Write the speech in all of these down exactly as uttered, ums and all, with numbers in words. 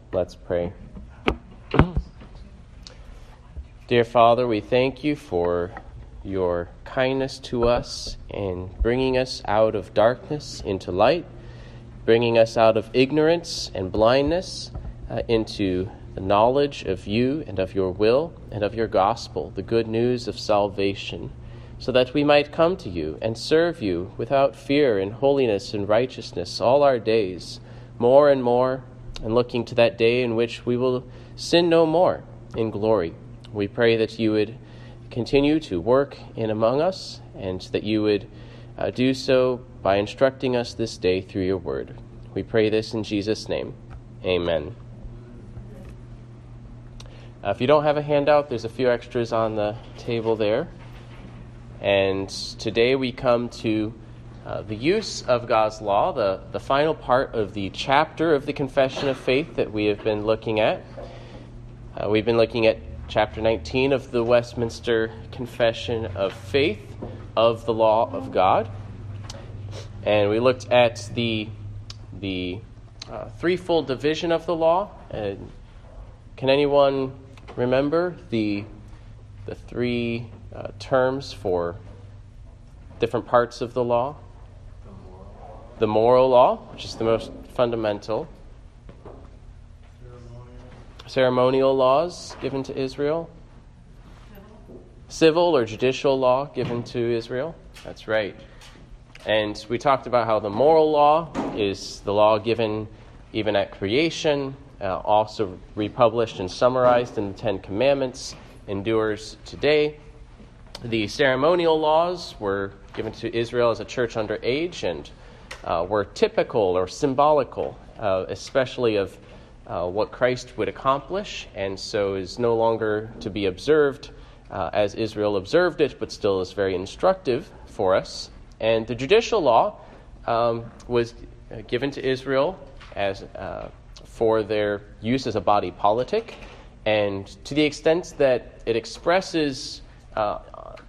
Let's pray. Dear Father, we thank you for your kindness to us in bringing us out of darkness into light, bringing us out of ignorance and blindness uh, into the knowledge of you and of your will and of your gospel, the good news of salvation, so that we might come to you and serve you without fear in holiness and righteousness all our days, more and more, and looking to that day in which we will sin no more in glory. We pray that you would continue to work in among us, and that you would uh, do so by instructing us this day through your word. We pray this in Jesus' name. Amen. Uh, if you don't have a handout, there's a few extras on the table there. And today we come to uh, the use of God's law, the, the final part of the chapter of the Confession of Faith that we have been looking at. Uh, we've been looking at Chapter nineteen of the Westminster Confession of Faith of the Law of God. And we looked at the the uh, threefold division of the law. Uh, can anyone remember the the three uh, terms for different parts of the law? The moral law, which is the most fundamental. Ceremonial laws given to Israel. Civil or judicial law given to Israel. That's right. And we talked about how the moral law is the law given even at creation, uh, also republished and summarized in the Ten Commandments, endures today. The ceremonial laws were given to Israel as a church under age and uh, were typical or symbolical, uh, especially of Uh, what Christ would accomplish, and so is no longer to be observed uh, as Israel observed it, but still is very instructive for us. And the judicial law um, was given to Israel as uh, for their use as a body politic, and to the extent that it expresses uh,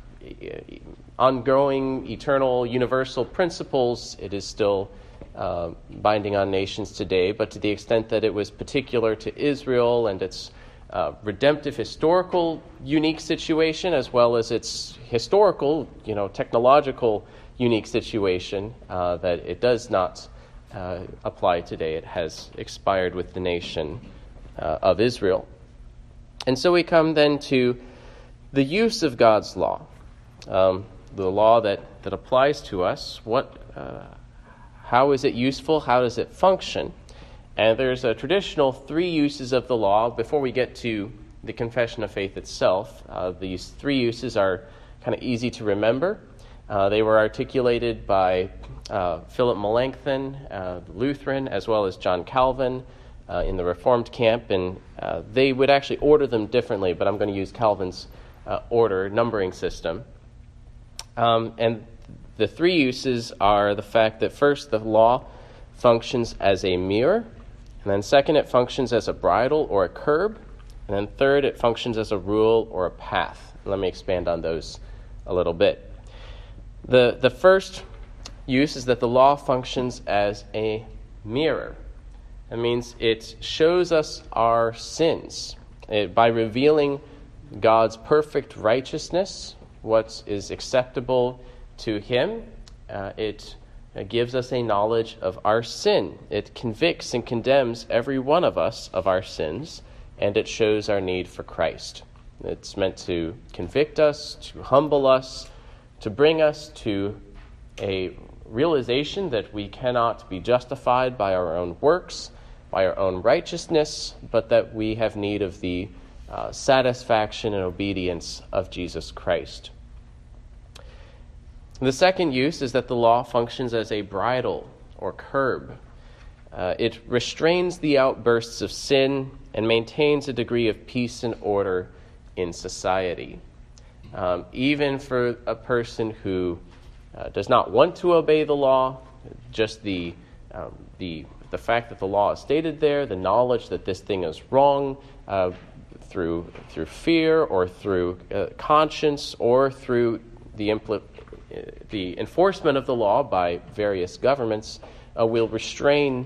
ongoing, eternal, universal principles, it is still Uh, binding on nations today, but to the extent that it was particular to Israel and its uh, redemptive historical unique situation, as well as its historical, you know, technological unique situation, uh, that it does not uh, apply today. It has expired with the nation uh, of Israel. And so we come then to the use of God's law, um, the law that, that applies to us. What uh, How is it useful? How does it function? And there's a traditional three uses of the law. Before we get to the Confession of Faith itself, uh, these three uses are kind of easy to remember. Uh, they were articulated by uh, Philip Melanchthon, uh, Lutheran, as well as John Calvin uh, in the Reformed camp. And uh, they would actually order them differently, but I'm going to use Calvin's uh, order numbering system. Um, and The three uses are the fact that first, the law functions as a mirror, and then second, it functions as a bridle or a curb, and then third, it functions as a rule or a path. Let me expand on those a little bit. The, the first use is that the law functions as a mirror. That means it shows us our sins. It, by revealing God's perfect righteousness, what is acceptable to him, uh, it uh, gives us a knowledge of our sin. It convicts and condemns every one of us of our sins, and it shows our need for Christ. It's meant to convict us, to humble us, to bring us to a realization that we cannot be justified by our own works, by our own righteousness, but that we have need of the uh, satisfaction and obedience of Jesus Christ. The second use is that the law functions as a bridle or curb. Uh, it restrains the outbursts of sin and maintains a degree of peace and order in society. Um, even for a person who uh, does not want to obey the law, just the, um, the, the fact that the law is stated there, the knowledge that this thing is wrong, uh, through, through fear or through uh, conscience or through the impl- the enforcement of the law by various governments uh, will restrain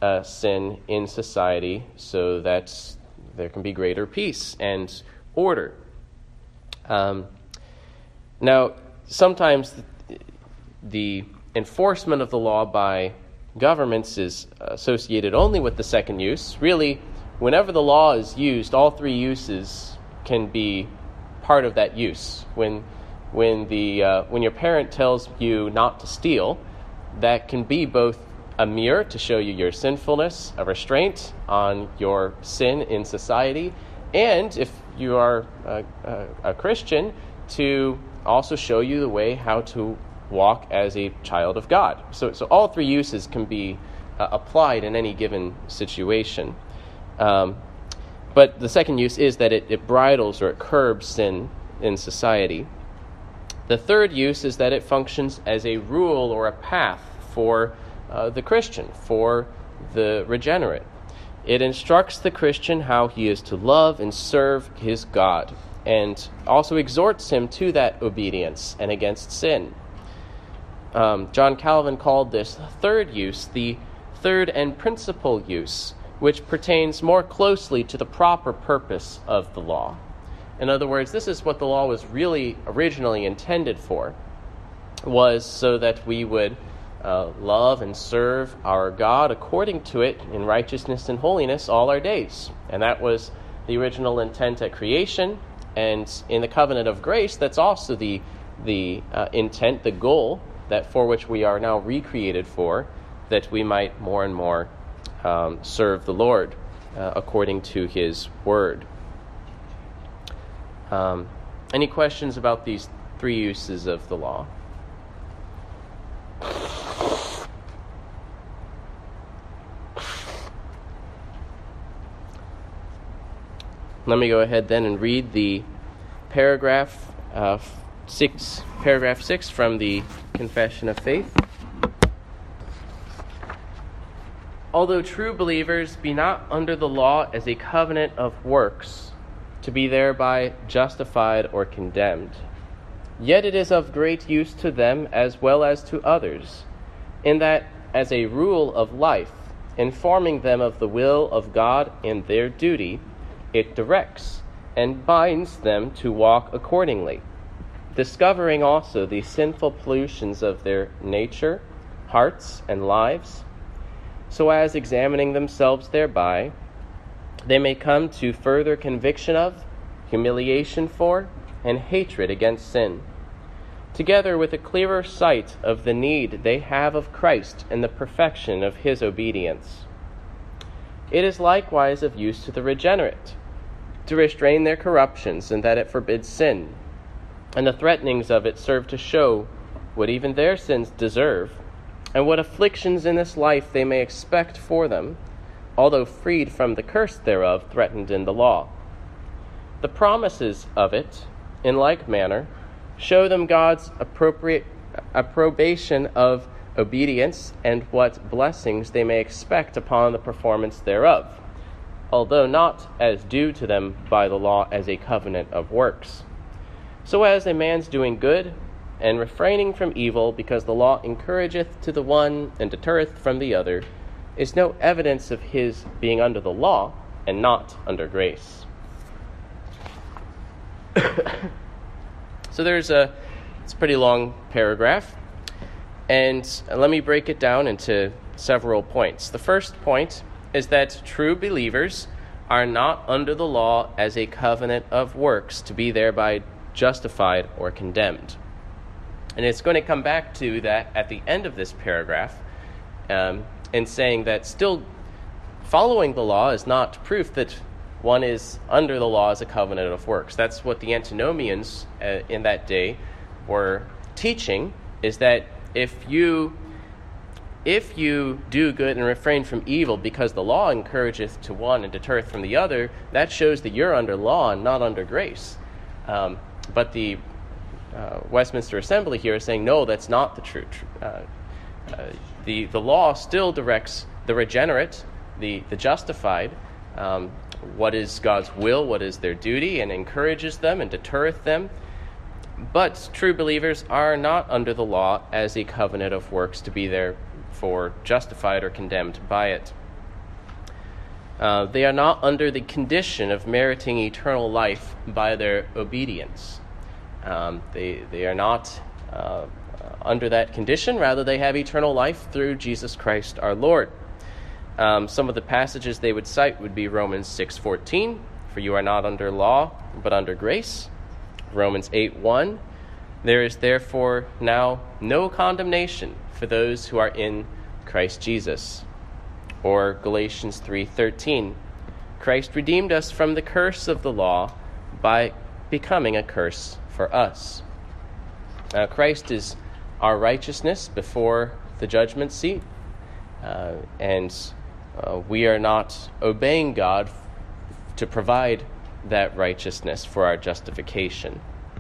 uh, sin in society so that there can be greater peace and order. Um, now, sometimes the, the enforcement of the law by governments is associated only with the second use. Really, whenever the law is used, all three uses can be part of that use. When when the uh, when your parent tells you not to steal, that can be both a mirror to show you your sinfulness, a restraint on your sin in society, and if you are a, a, a Christian, to also show you the way how to walk as a child of God. So, so all three uses can be uh, applied in any given situation. Um, but the second use is that it, it bridles or it curbs sin in society. The third use is that it functions as a rule or a path for uh, the Christian, for the regenerate. It instructs the Christian how he is to love and serve his God, and also exhorts him to that obedience and against sin. Um, John Calvin called this third use the third and principal use, which pertains more closely to the proper purpose of the law. In other words, this is what the law was really originally intended for, was so that we would uh, love and serve our God according to it in righteousness and holiness all our days. And that was the original intent at creation, and in the covenant of grace, that's also the, the uh, intent, the goal, that for which we are now recreated for, that we might more and more um, serve the Lord uh, according to his word. Um, any questions about these three uses of the law? Let me go ahead then and read the paragraph uh, six, paragraph six from the Confession of Faith. Although true believers be not under the law as a covenant of works, to be thereby justified or condemned, yet it is of great use to them as well as to others, in that, as a rule of life, informing them of the will of God and their duty, it directs and binds them to walk accordingly, discovering also the sinful pollutions of their nature, hearts, and lives, so as, examining themselves thereby, they may come to further conviction of, humiliation for, and hatred against sin, together with a clearer sight of the need they have of Christ and the perfection of his obedience. It is likewise of use to the regenerate, to restrain their corruptions, and that it forbids sin, and the threatenings of it serve to show what even their sins deserve, and what afflictions in this life they may expect for them, although freed from the curse thereof threatened in the law. The promises of it, in like manner, show them God's appropriate approbation of obedience and what blessings they may expect upon the performance thereof, although not as due to them by the law as a covenant of works. So as a man's doing good and refraining from evil, because the law encourageth to the one and deterreth from the other, is no evidence of his being under the law and not under grace. So there's a, it's a pretty long paragraph, and let me break it down into several points. The first point is that true believers are not under the law as a covenant of works to be thereby justified or condemned. And it's going to come back to that at the end of this paragraph, um, in saying that still following the law is not proof that one is under the law as a covenant of works. That's what the antinomians uh, in that day were teaching, is that if you if you do good and refrain from evil because the law encourageth to one and deterreth from the other, that shows that you're under law and not under grace. Um, but the uh, Westminster Assembly here is saying, no, that's not the truth. Uh, uh, the, the law still directs the regenerate, the, the justified, um, what is God's will, what is their duty, and encourages them and deterreth them. But true believers are not under the law as a covenant of works to be therefore justified or condemned by it. Uh, they are not under the condition of meriting eternal life by their obedience. Um, they, they are not uh, under that condition. Rather, they have eternal life through Jesus Christ our Lord. Um, some of the passages they would cite would be Romans six fourteen, for you are not under law, but under grace. Romans eight one, there is therefore now no condemnation for those who are in Christ Jesus. Or Galatians three thirteen, Christ redeemed us from the curse of the law by becoming a curse for us. Now, Christ is our righteousness before the judgment seat, uh, and uh, we are not obeying God to provide that righteousness for our justification.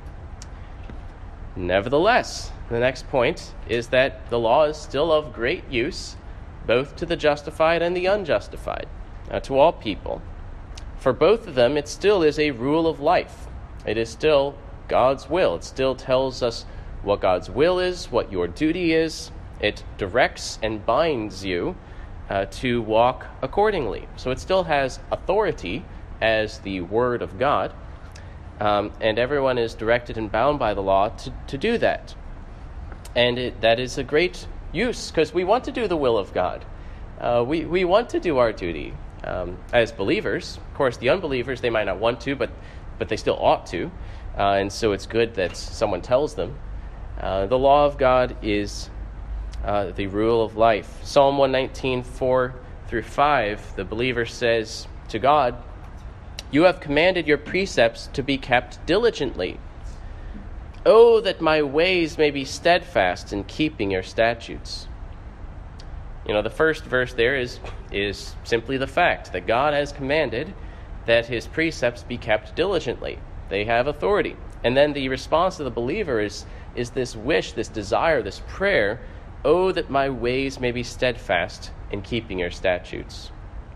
Nevertheless, the next point is that the law is still of great use, both to the justified and the unjustified, uh, to all people. For both of them, it still is a rule of life. It is still God's will. It still tells us what God's will is, what your duty is. It directs and binds you uh, to walk accordingly. So it still has authority as the Word of God, um, and everyone is directed and bound by the law to, to do that. And it, that is a great use, because we want to do the will of God. Uh, we, we want to do our duty um, as believers. Of course, the unbelievers, they might not want to, but, but they still ought to. Uh, and so it's good that someone tells them. Uh, the law of God is uh, the rule of life. Psalm one nineteen, four through five, the believer says to God, you have commanded your precepts to be kept diligently. Oh, that my ways may be steadfast in keeping your statutes. You know, the first verse there is, is simply the fact that God has commanded that his precepts be kept diligently. They have authority. And then the response of the believer is, is this wish, this desire, this prayer, oh, that my ways may be steadfast in keeping your statutes.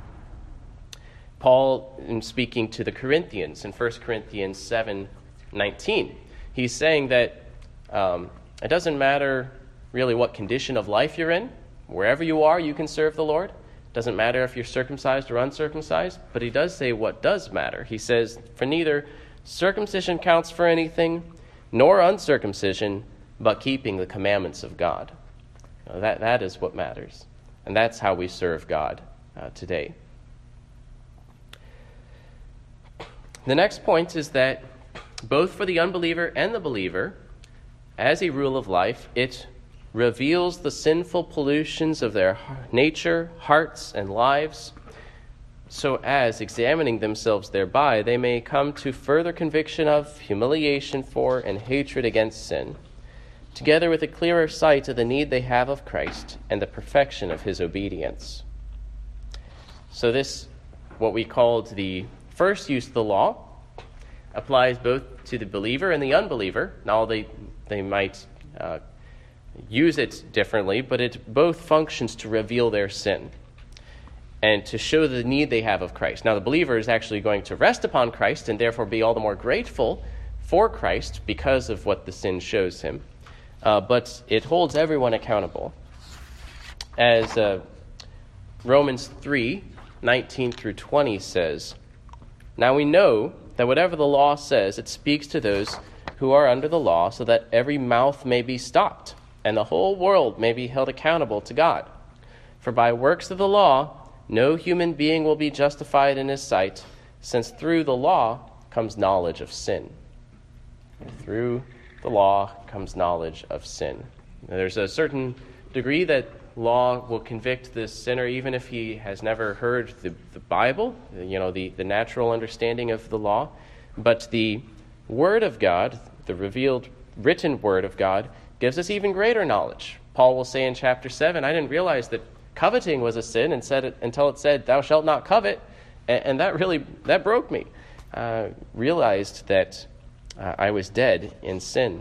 Paul, in speaking to the Corinthians in First Corinthians seven nineteen, he's saying that um, it doesn't matter really what condition of life you're in. Wherever you are, you can serve the Lord. It doesn't matter if you're circumcised or uncircumcised, but he does say what does matter. He says, for neither circumcision counts for anything, nor uncircumcision, but keeping the commandments of God. Now, that, that is what matters, and that's how we serve God uh, today. The next point is that both for the unbeliever and the believer, as a rule of life, it reveals the sinful pollutions of their nature, hearts, and lives, so as, examining themselves thereby, they may come to further conviction of, humiliation for, and hatred against sin, together with a clearer sight of the need they have of Christ and the perfection of his obedience. So this, what we called the first use of the law, applies both to the believer and the unbeliever. Now they they might uh, use it differently, but it both functions to reveal their sin and to show the need they have of Christ. Now the believer is actually going to rest upon Christ and therefore be all the more grateful for Christ because of what the sin shows him. Uh, but it holds everyone accountable. As uh, Romans three nineteen through twenty says, now we know that whatever the law says, it speaks to those who are under the law, so that every mouth may be stopped, and the whole world may be held accountable to God. For by works of the law, no human being will be justified in his sight, since through the law comes knowledge of sin. Through the law comes knowledge of sin. Now, there's a certain degree that law will convict the sinner even if he has never heard the, the Bible, you know, the, the natural understanding of the law. But the Word of God, the revealed written Word of God, gives us even greater knowledge. Paul will say in chapter seven, I didn't realize that coveting was a sin and said it, until it said, thou shalt not covet. And, and that really, that broke me. Uh, realized that uh, I was dead in sin.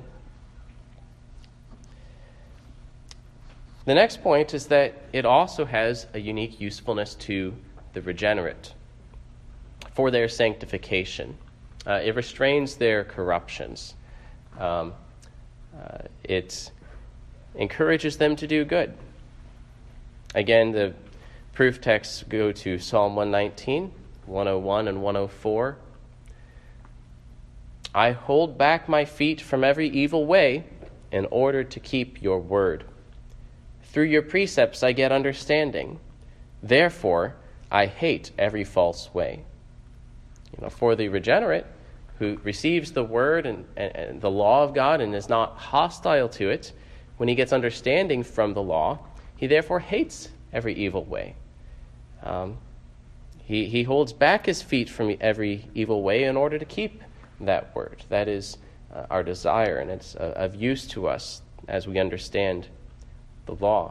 The next point is that it also has a unique usefulness to the regenerate for their sanctification. Uh, it restrains their corruptions. Um, uh, it encourages them to do good. Again, the proof texts go to Psalm one nineteen, one oh one, and one oh four. I hold back my feet from every evil way in order to keep your word. Through your precepts I get understanding. Therefore, I hate every false way. You know, for the regenerate who receives the word and, and, and the law of God and is not hostile to it, when he gets understanding from the law, he therefore hates every evil way. Um, he, he holds back his feet from every evil way in order to keep that word. That is uh, our desire, and it's uh, of use to us as we understand the law.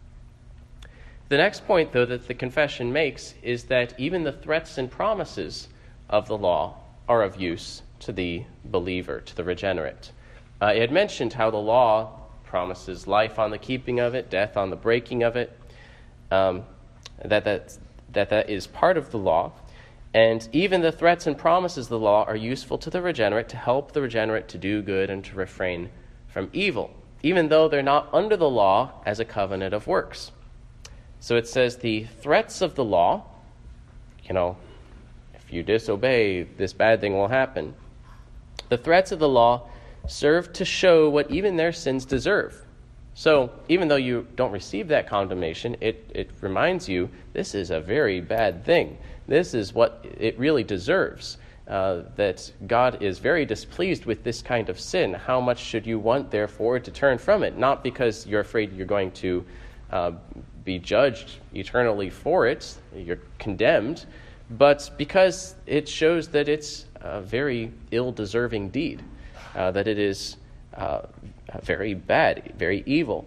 The next point, though, that the confession makes is that even the threats and promises of the law are of use to the believer, to the regenerate. Uh, it had mentioned how the law promises life on the keeping of it, death on the breaking of it, um, that, that, that that is part of the law. And even the threats and promises of the law are useful to the regenerate to help the regenerate to do good and to refrain from evil, even though they're not under the law as a covenant of works. So it says the threats of the law, you know, if you disobey, this bad thing will happen. The threats of the law serve to show what even their sins deserve. So even though you don't receive that condemnation, it, it reminds you this is a very bad thing. This is what it really deserves, uh, that God is very displeased with this kind of sin. How much should you want, therefore, to turn from it? Not because you're afraid you're going to uh, be judged eternally for it, you're condemned, but because it shows that it's a very ill-deserving deed, uh, that it is uh, very bad, very evil.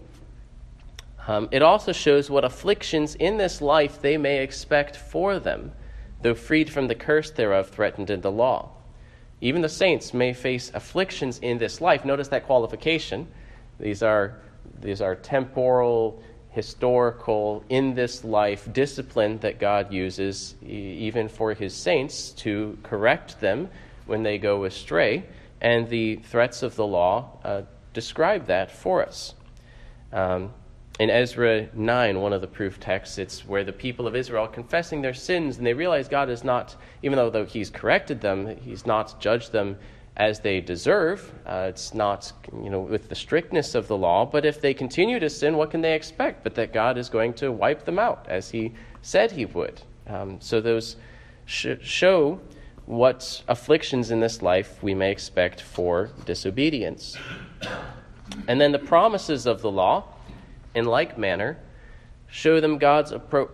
Um, it also shows what afflictions in this life they may expect for them, though freed from the curse thereof threatened in the law. Even the saints may face afflictions in this life. Notice that qualification. These are, these are temporal, historical, in this life discipline that God uses e- even for his saints to correct them when they go astray. And the threats of the law uh, describe that for us. Um, In Ezra nine, one of the proof texts, it's where the people of Israel are confessing their sins, and they realize God is not, even though, though he's corrected them, he's not judged them as they deserve. Uh, it's not, you know, with the strictness of the law, but if they continue to sin, what can they expect? But that God is going to wipe them out, as he said he would. Um, so those sh- show what afflictions in this life we may expect for disobedience. And then the promises of the law, in like manner, show them God's appro-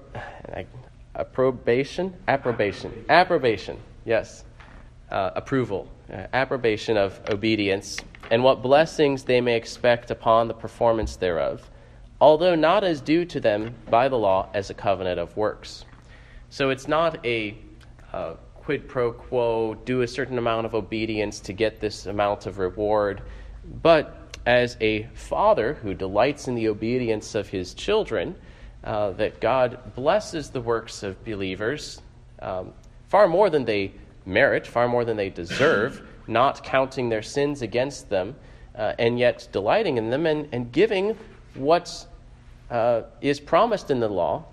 approbation, approbation, approbation, yes, uh, approval, uh, approbation of obedience, and what blessings they may expect upon the performance thereof, although not as due to them by the law as a covenant of works. So it's not a uh, quid pro quo, do a certain amount of obedience to get this amount of reward, but as a father who delights in the obedience of his children, uh, that God blesses the works of believers um, far more than they merit, far more than they deserve, not counting their sins against them, uh, and yet delighting in them and, and giving what uh, is promised in the law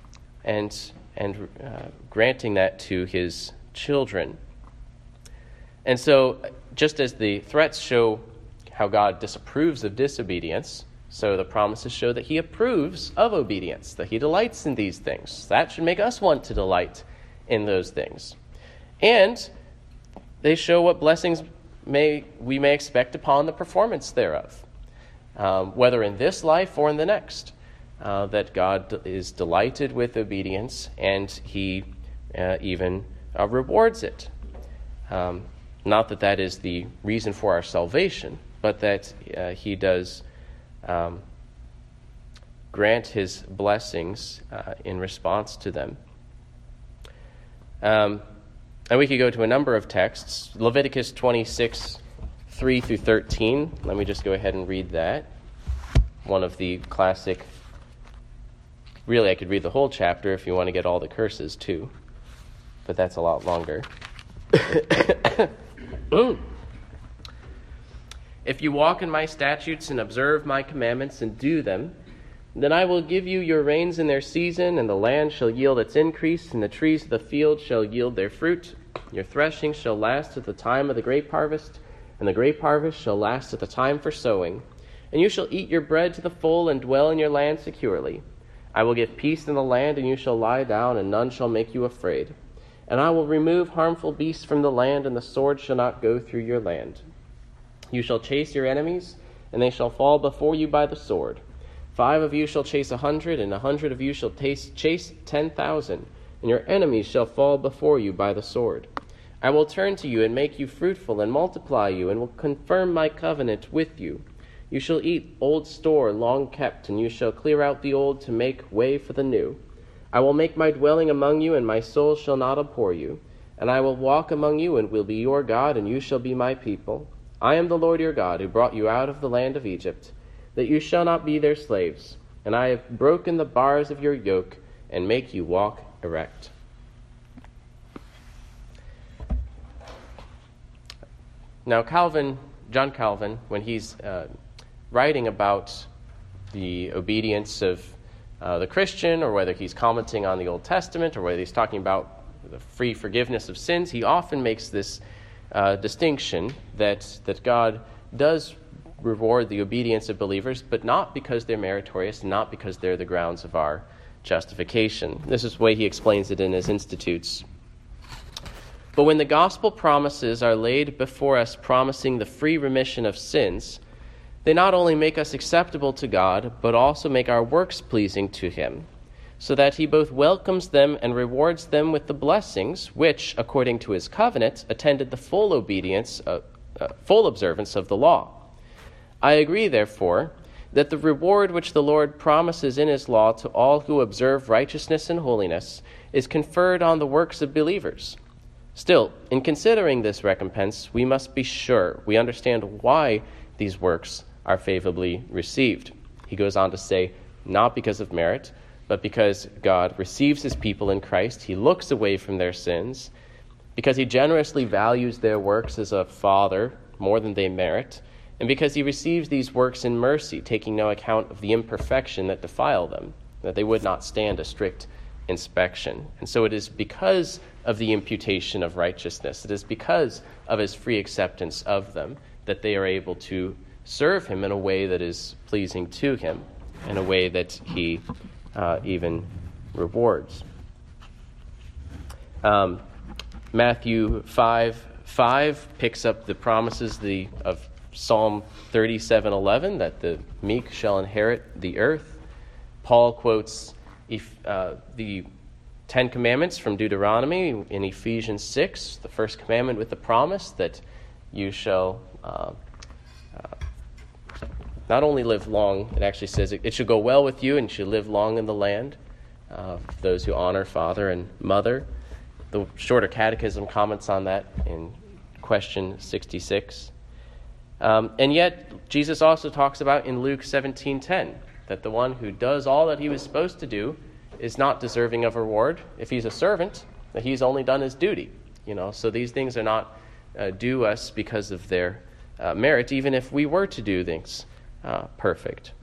and, and uh, granting that to his children. And so, just as the threats show how God disapproves of disobedience, so the promises show that he approves of obedience, that he delights in these things. That should make us want to delight in those things. And they show what blessings may we may expect upon the performance thereof, um, whether in this life or in the next, uh, that God is delighted with obedience, and he uh, even uh, rewards it. Um, not that that is the reason for our salvation, but that uh, he does um, grant his blessings uh, in response to them. Um, and we could go to a number of texts. Leviticus twenty-six, three through thirteen. Let me just go ahead and read that. One of the classic, really I could read the whole chapter if you want to get all the curses too, but that's a lot longer. If you walk in my statutes and observe my commandments and do them, Then I will give you your rains in their season, and the land shall yield its increase, and the trees of the field shall yield their fruit. Your threshing shall last at the time of the grape harvest, and the grape harvest shall last at the time for sowing. And you shall eat your bread to the full, and dwell in your land securely. I will give peace in the land, and you shall lie down, and none shall make you afraid. And I will remove harmful beasts from the land, and the sword shall not go through your land. You shall chase your enemies, and they shall fall before you by the sword. Five of you shall chase a hundred, and a hundred of you shall chase, chase ten thousand, and your enemies shall fall before you by the sword. I will turn to you and make you fruitful and multiply you, and will confirm my covenant with you. You shall eat old store long kept, and you shall clear out the old to make way for the new. I will make my dwelling among you, and my soul shall not abhor you. And I will walk among you, and will be your God, and you shall be my people. I am the Lord your God, who brought you out of the land of Egypt, that you shall not be their slaves. And I have broken the bars of your yoke, and make you walk erect. Now Calvin, John Calvin, when he's uh, writing about the obedience of uh, the Christian, or whether he's commenting on the Old Testament, or whether he's talking about the free forgiveness of sins, he often makes this uh, distinction that, that God does reward the obedience of believers, but not because they're meritorious, not because they're the grounds of our justification. This is the way he explains it in his Institutes. But when the gospel promises are laid before us, promising the free remission of sins, they not only make us acceptable to God, but also make our works pleasing to him, so that he both welcomes them and rewards them with the blessings which, according to his covenant, attended the full obedience, uh, uh, full observance of the law. I agree, therefore, that the reward which the Lord promises in his law to all who observe righteousness and holiness is conferred on the works of believers. Still, in considering this recompense, we must be sure we understand why these works are favorably received. He goes on to say, not because of merit, but because God receives his people in Christ. He looks away from their sins, because he generously values their works as a father more than they merit, and because he receives these works in mercy, taking no account of the imperfection that defile them, that they would not stand a strict inspection. And so it is because of the imputation of righteousness, it is because of his free acceptance of them, that they are able to serve him in a way that is pleasing to him, in a way that he uh, even rewards. Um, Matthew five five picks up the promises the, of Psalm thirty-seven eleven, that the meek shall inherit the earth. Paul quotes if, uh, the Ten Commandments from Deuteronomy in Ephesians six, the first commandment with the promise that you shall uh, uh, not only live long, it actually says it, it should go well with you and you should live long in the land, uh, those who honor father and mother. The Shorter Catechism comments on that in question sixty-six. Um, and yet, Jesus also talks about in Luke seventeen ten that the one who does all that he was supposed to do is not deserving of reward. If he's a servant, that he's only done his duty. You know, so these things are not uh, due us because of their uh, merit, even if we were to do things uh, perfect.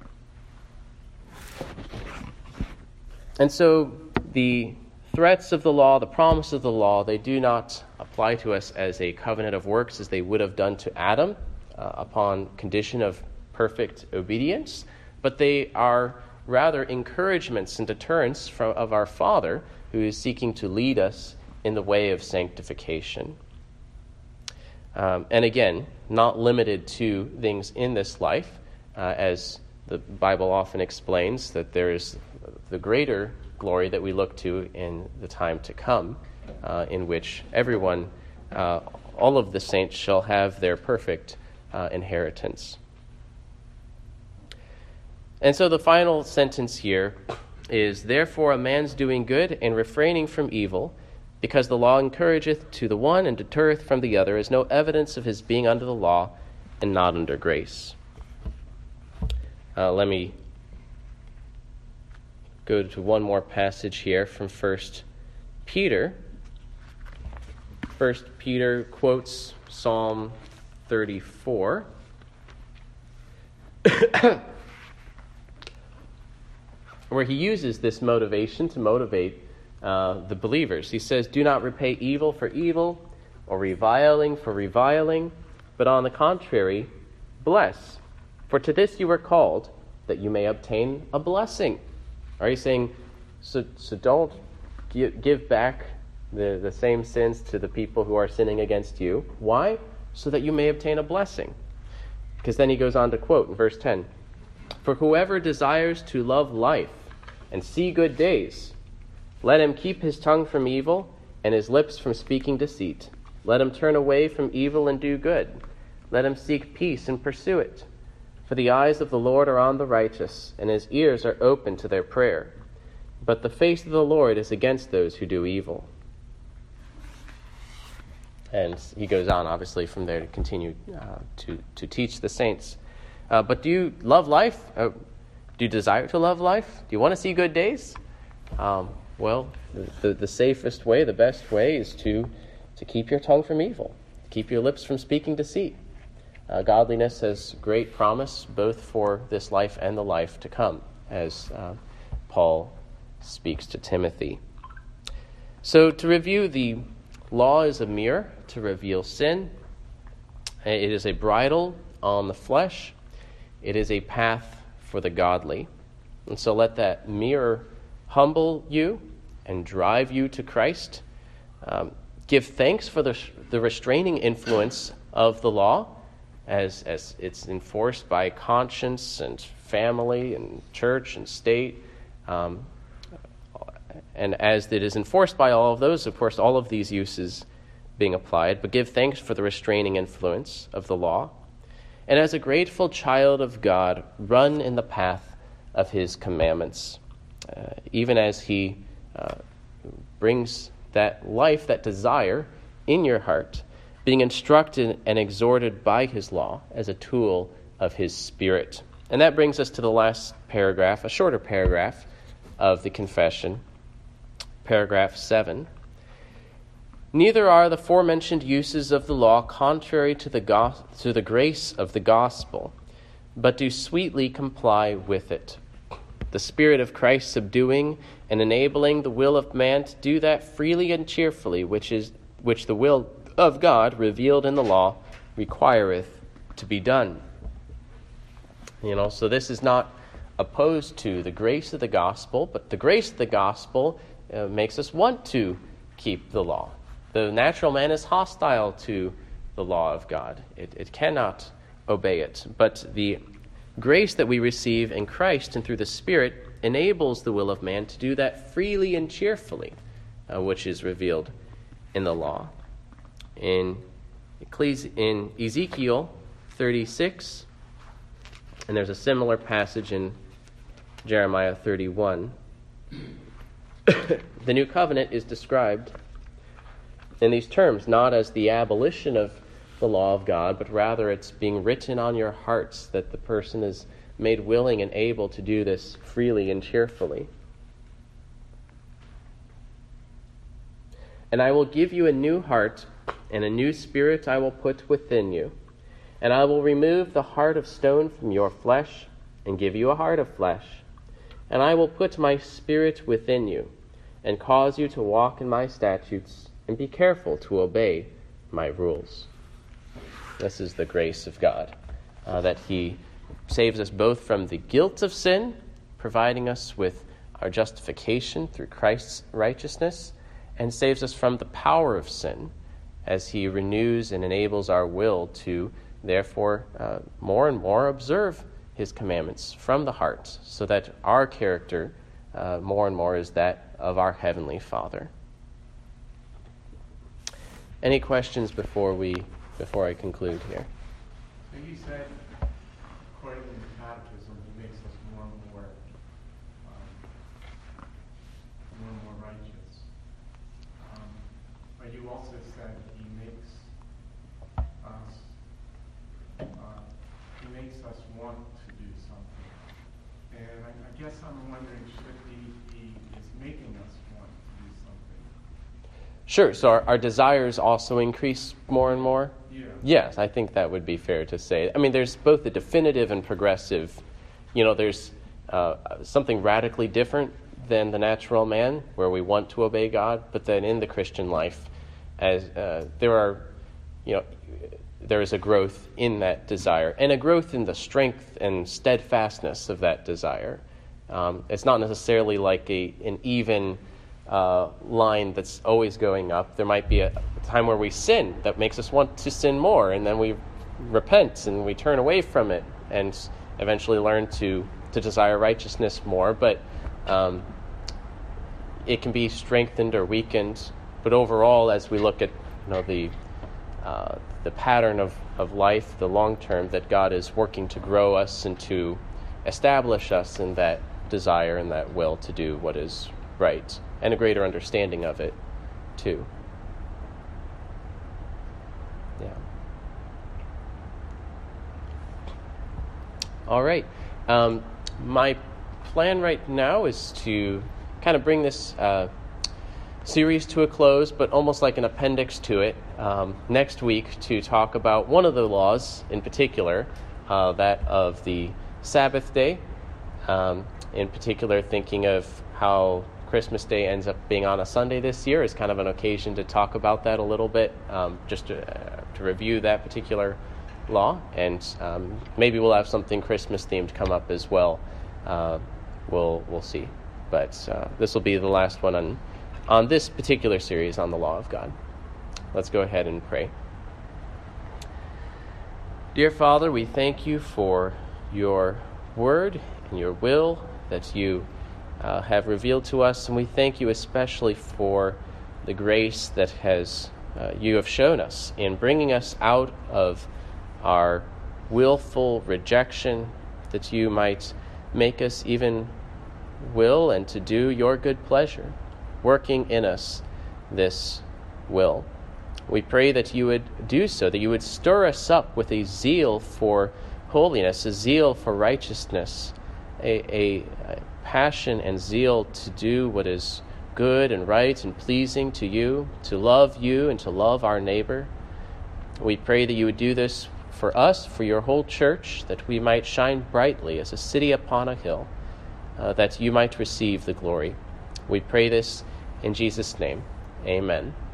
And so the threats of the law, the promise of the law, they do not apply to us as a covenant of works as they would have done to Adam uh, upon condition of perfect obedience, but they are rather encouragements and deterrents from, of our Father, who is seeking to lead us in the way of sanctification. Um, and again, not limited to things in this life, uh, as the Bible often explains, that there is the greater glory that we look to in the time to come, uh, in which everyone, uh, all of the saints shall have their perfect uh, inheritance. And so the final sentence here is, therefore a man's doing good and refraining from evil, because the law encourageth to the one and deterreth from the other, is no evidence of his being under the law and not under grace. Uh, let me go to one more passage here from First Peter. First Peter quotes Psalm thirty-four. where he uses this motivation to motivate uh, the believers. He says, do not repay evil for evil or reviling for reviling, but on the contrary, bless. For to this you were called, that you may obtain a blessing. Are you saying, so, so don't give, give back the, the same sins to the people who are sinning against you? Why? So that you may obtain a blessing. Because then he goes on to quote in verse ten, for whoever desires to love life and see good days, let him keep his tongue from evil and his lips from speaking deceit. Let him turn away from evil and do good. Let him seek peace and pursue it. For the eyes of the Lord are on the righteous, and his ears are open to their prayer. But the face of the Lord is against those who do evil. And he goes on, obviously, from there to continue uh, to, to teach the saints. Uh, but do you love life? Uh, do you desire to love life? Do you want to see good days? Um, well, the, the safest way, the best way is to, to keep your tongue from evil. Keep your lips from speaking deceit. Uh, godliness has great promise both for this life and the life to come, as uh, Paul speaks to Timothy. So to review, the law is a mirror to reveal sin. It is a bridle on the flesh. It is a path for the godly. And so let that mirror humble you and drive you to Christ. Um, give thanks for the, the restraining influence of the law, as, as it's enforced by conscience and family and church and state. Um, and as it is enforced by all of those, of course, all of these uses being applied. But give thanks for the restraining influence of the law. And as a grateful child of God, run in the path of his commandments, uh, even as he uh, brings that life, that desire in your heart, being instructed and exhorted by his law as a tool of his Spirit. And that brings us to the last paragraph, a shorter paragraph of the confession, paragraph seven. Neither are the forementioned uses of the law contrary to the go- to the grace of the gospel, but do sweetly comply with it. The Spirit of Christ subduing and enabling the will of man to do that freely and cheerfully, which is which the will of God revealed in the law requireth to be done. You know, so this is not opposed to the grace of the gospel, but the grace of the gospel uh, makes us want to keep the law. The natural man is hostile to the law of God. It, it cannot obey it. But the grace that we receive in Christ and through the Spirit enables the will of man to do that freely and cheerfully, uh, which is revealed in the law. In, Ecclesi- in Ezekiel thirty-six, and there's a similar passage in Jeremiah thirty-one, the new covenant is described in these terms, not as the abolition of the law of God, but rather it's being written on your hearts that the person is made willing and able to do this freely and cheerfully. And I will give you a new heart, and a new spirit I will put within you. And I will remove the heart of stone from your flesh, and give you a heart of flesh. And I will put my spirit within you, and cause you to walk in my statutes, and be careful to obey my rules. This is the grace of God, uh, that he saves us both from the guilt of sin, providing us with our justification through Christ's righteousness, and saves us from the power of sin, as he renews and enables our will to, therefore, uh, more and more observe his commandments from the heart, so that our character uh, more and more is that of our Heavenly Father. Any questions before we before I conclude here? So you said, according to the Catechism, he makes us more and more, um, more and more righteous. Um, but you also said he makes us, uh, he makes us want to do something. And I, I guess I'm wondering, should he, he is making us want to do something? Sure. So our, our desires also increase more and more? Yeah. Yes, I think that would be fair to say. I mean, there's both the definitive and progressive. You know, there's uh, something radically different than the natural man, where we want to obey God, but then in the Christian life, as uh, there are, you know, there is a growth in that desire, and a growth in the strength and steadfastness of that desire. Um, it's not necessarily like a an even uh, line that's always going up. There might be a time where we sin that makes us want to sin more, and then we repent and we turn away from it, and eventually learn to to desire righteousness more. But um, it can be strengthened or weakened. But overall, as we look at you know the uh, the pattern of, of life, the long term, that God is working to grow us and to establish us in that desire and that will to do what is right, and a greater understanding of it too. Yeah. All right. Um, my plan right now is to kind of bring this uh, series to a close, but almost like an appendix to it, um, next week to talk about one of the laws in particular, uh, that of the Sabbath day. Um, in particular, thinking of how Christmas Day ends up being on a Sunday this year is kind of an occasion to talk about that a little bit, um, just to, uh, to review that particular law, and um, maybe we'll have something Christmas themed come up as well. Uh, we'll we'll see, but uh, this will be the last one on on this particular series on the law of God. Let's go ahead and pray. Dear Father, we thank you for your word and your will that you uh, have revealed to us, and we thank you especially for the grace that has uh, you have shown us in bringing us out of our willful rejection, that you might make us even will and to do your good pleasure, working in us this will. We pray that you would do so, that you would stir us up with a zeal for holiness, a zeal for righteousness, a, a, a passion and zeal to do what is good and right and pleasing to you, to love you and to love our neighbor. We pray that you would do this for us, for your whole church, that we might shine brightly as a city upon a hill, uh, that you might receive the glory. We pray this in Jesus' name. Amen.